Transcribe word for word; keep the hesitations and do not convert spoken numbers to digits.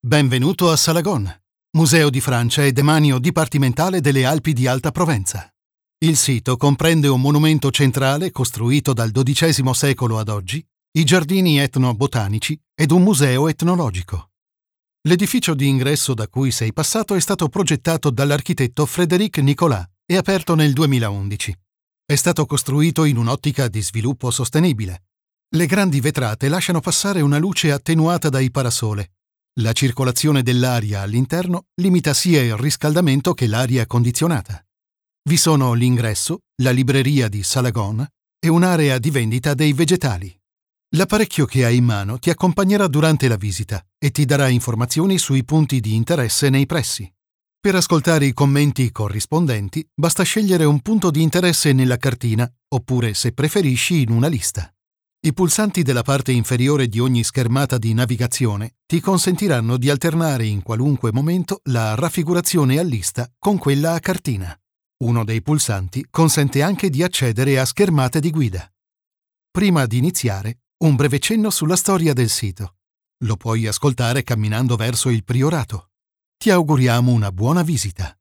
Benvenuto a Salagon, museo di Francia e demanio dipartimentale delle Alpi di Alta Provenza. Il sito comprende un monumento centrale costruito dal dodicesimo secolo ad oggi, i giardini etno-botanici ed un museo etnologico. L'edificio di ingresso da cui sei passato è stato progettato dall'architetto Frédéric Nicolas e aperto nel duemilaundici. È stato costruito in un'ottica di sviluppo sostenibile. Le grandi vetrate lasciano passare una luce attenuata dai parasole. La circolazione dell'aria all'interno limita sia il riscaldamento che l'aria condizionata. Vi sono l'ingresso, la libreria di Salagon e un'area di vendita dei vegetali. L'apparecchio che hai in mano ti accompagnerà durante la visita e ti darà informazioni sui punti di interesse nei pressi. Per ascoltare i commenti corrispondenti basta scegliere un punto di interesse nella cartina oppure, se preferisci, in una lista. I pulsanti della parte inferiore di ogni schermata di navigazione ti consentiranno di alternare in qualunque momento la raffigurazione a lista con quella a cartina. Uno dei pulsanti consente anche di accedere a schermate di guida. Prima di iniziare, un breve cenno sulla storia del sito. Lo puoi ascoltare camminando verso il priorato. Ti auguriamo una buona visita.